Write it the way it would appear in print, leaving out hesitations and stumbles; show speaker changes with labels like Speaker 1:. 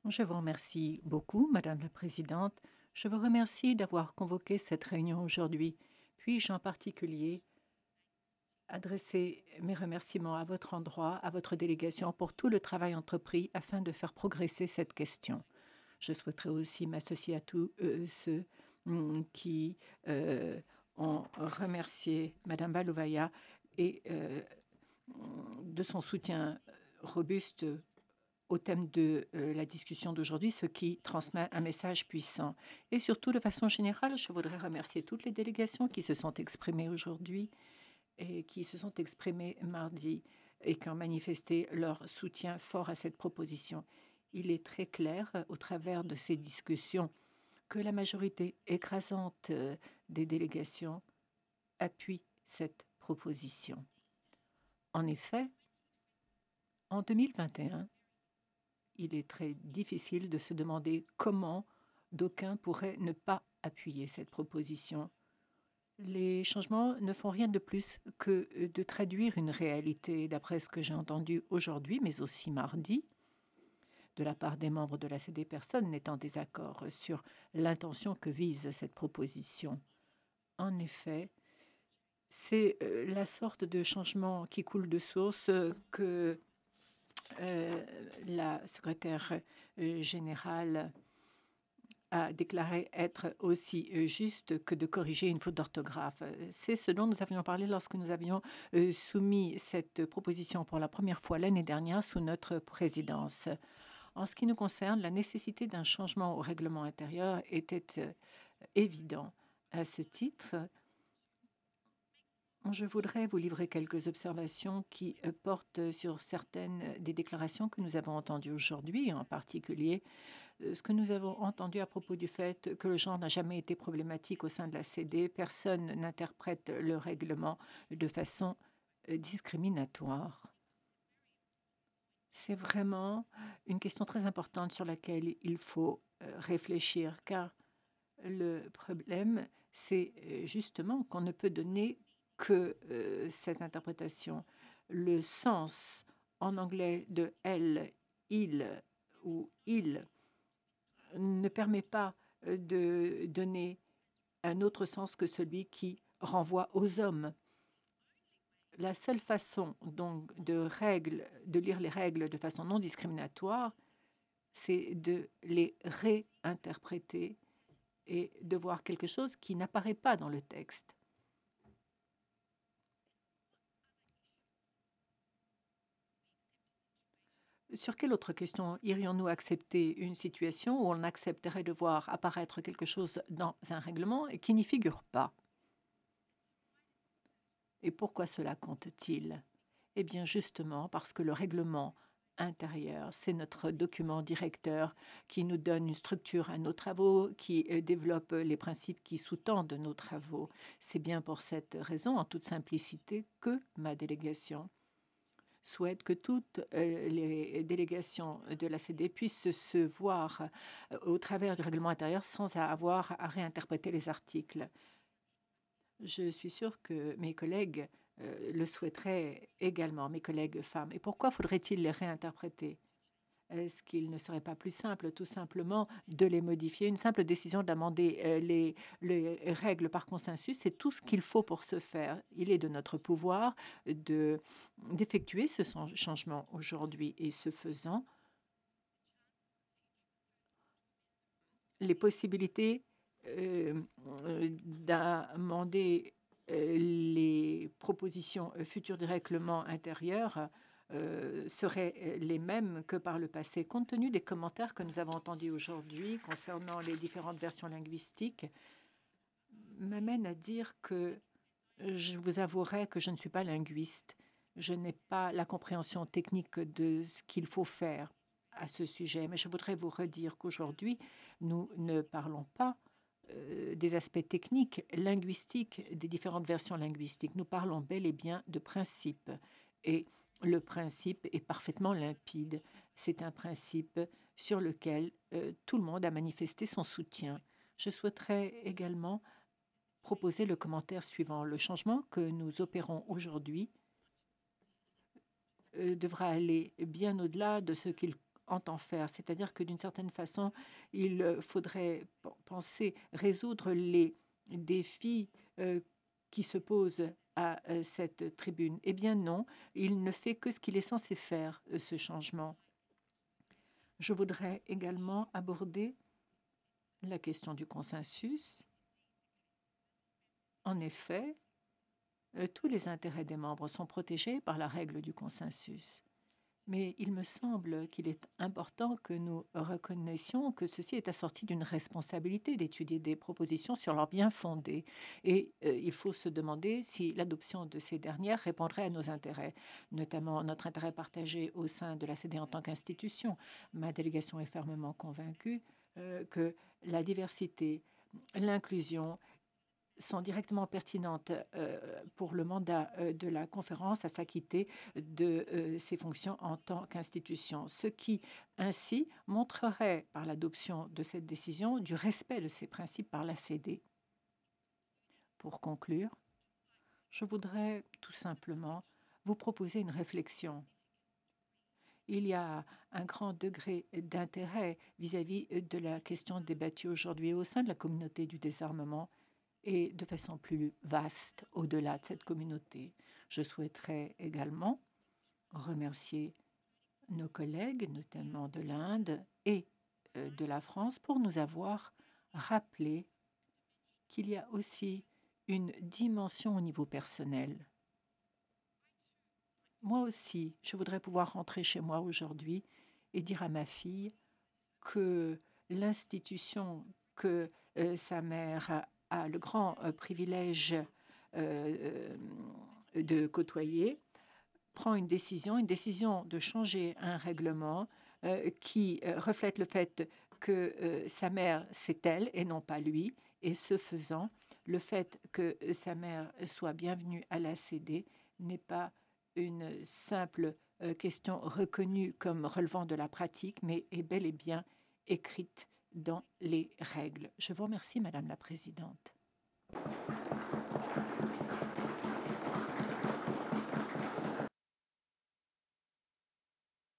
Speaker 1: Je vous remercie beaucoup, Madame la Présidente. Je vous remercie d'avoir convoqué cette réunion aujourd'hui. Puis-je en particulier adresser mes remerciements à votre endroit, à votre délégation pour tout le travail entrepris afin de faire progresser cette question. Je souhaiterais aussi m'associer à tous ceux qui ont remercié Madame Balovaya et de son soutien robuste au thème de la discussion d'aujourd'hui, ce qui transmet un message puissant. Et surtout, de façon générale, je voudrais remercier toutes les délégations qui se sont exprimées aujourd'hui et qui se sont exprimées mardi et qui ont manifesté leur soutien fort à cette proposition. Il est très clair au travers de ces discussions que la majorité écrasante des délégations appuie cette proposition. En effet, en 2021, il est très difficile de se demander comment d'aucuns pourraient ne pas appuyer cette proposition. Les changements ne font rien de plus que de traduire une réalité, d'après ce que j'ai entendu aujourd'hui, mais aussi mardi, de la part des membres de la CD, personne n'est en désaccord sur l'intention que vise cette proposition. En effet, c'est la sorte de changement qui coule de source que la secrétaire générale a déclaré être aussi juste que de corriger une faute d'orthographe. C'est ce dont nous avions parlé lorsque nous avions soumis cette proposition pour la première fois l'année dernière sous notre présidence. En ce qui nous concerne, la nécessité d'un changement au règlement intérieur était évident. À ce titre, je voudrais vous livrer quelques observations qui portent sur certaines des déclarations que nous avons entendues aujourd'hui, en particulier ce que nous avons entendu à propos du fait que le genre n'a jamais été problématique au sein de la CD. Personne n'interprète le règlement de façon discriminatoire. C'est vraiment une question très importante sur laquelle il faut réfléchir, car le problème, c'est justement qu'on ne peut donner que cette interprétation. Le sens en anglais de elle, il ou il ne permet pas de donner un autre sens que celui qui renvoie aux hommes. La seule façon donc de lire les règles de façon non discriminatoire, c'est de les réinterpréter et de voir quelque chose qui n'apparaît pas dans le texte. Sur quelle autre question irions-nous accepter une situation où on accepterait de voir apparaître quelque chose dans un règlement et qui n'y figure pas? Et pourquoi cela compte-t-il? Eh bien, justement, parce que le règlement intérieur, c'est notre document directeur qui nous donne une structure à nos travaux, qui développe les principes qui sous-tendent nos travaux. C'est bien pour cette raison, en toute simplicité, que ma délégation souhaite que toutes les délégations de la CD puissent se voir au travers du règlement intérieur sans avoir à réinterpréter les articles. Je suis sûre que mes collègues le souhaiteraient également, mes collègues femmes. Et pourquoi faudrait-il les réinterpréter? Est-ce qu'il ne serait pas plus simple, tout simplement, de les modifier? Une simple décision d'amender les règles par consensus, c'est tout ce qu'il faut pour ce faire. Il est de notre pouvoir d'effectuer ce changement aujourd'hui. Et ce faisant, les possibilités d'amender les propositions futures du règlement intérieur seraient les mêmes que par le passé. Compte tenu des commentaires que nous avons entendus aujourd'hui concernant les différentes versions linguistiques, m'amène à dire que je vous avouerai que je ne suis pas linguiste. Je n'ai pas la compréhension technique de ce qu'il faut faire à ce sujet, mais je voudrais vous redire qu'aujourd'hui, nous ne parlons pas des aspects techniques, linguistiques, des différentes versions linguistiques. Nous parlons bel et bien de principe. Et le principe est parfaitement limpide. C'est un principe sur lequel tout le monde a manifesté son soutien. Je souhaiterais également proposer le commentaire suivant. Le changement que nous opérons aujourd'hui devra aller bien au-delà de ce qu'il entend faire. C'est-à-dire que d'une certaine façon, il faudrait penser résoudre les défis qui se posent à cette tribune. Eh bien non, il ne fait que ce qu'il est censé faire, ce changement. Je voudrais également aborder la question du consensus. En effet, tous les intérêts des membres sont protégés par la règle du consensus. Mais il me semble qu'il est important que nous reconnaissions que ceci est assorti d'une responsabilité d'étudier des propositions sur leur bien fondé. Et il faut se demander si l'adoption de ces dernières répondrait à nos intérêts, notamment notre intérêt partagé au sein de la CD en tant qu'institution. Ma délégation est fermement convaincue que la diversité, l'inclusion sont directement pertinentes pour le mandat de la conférence à s'acquitter de ses fonctions en tant qu'institution, ce qui ainsi montrerait par l'adoption de cette décision du respect de ces principes par la CD. Pour conclure, je voudrais tout simplement vous proposer une réflexion. Il y a un grand degré d'intérêt vis-à-vis de la question débattue aujourd'hui au sein de la communauté du désarmement et de façon plus vaste au-delà de cette communauté. Je souhaiterais également remercier nos collègues, notamment de l'Inde et de la France, pour nous avoir rappelé qu'il y a aussi une dimension au niveau personnel. Moi aussi, je voudrais pouvoir rentrer chez moi aujourd'hui et dire à ma fille que l'institution que sa mère a le grand privilège euh, de côtoyer prend une décision de changer un règlement qui reflète le fait que sa mère, c'est elle et non pas lui. Et ce faisant, le fait que sa mère soit bienvenue à la CD n'est pas une simple question reconnue comme relevant de la pratique, mais est bel et bien écrite dans les règles. Je vous remercie, Madame la Présidente.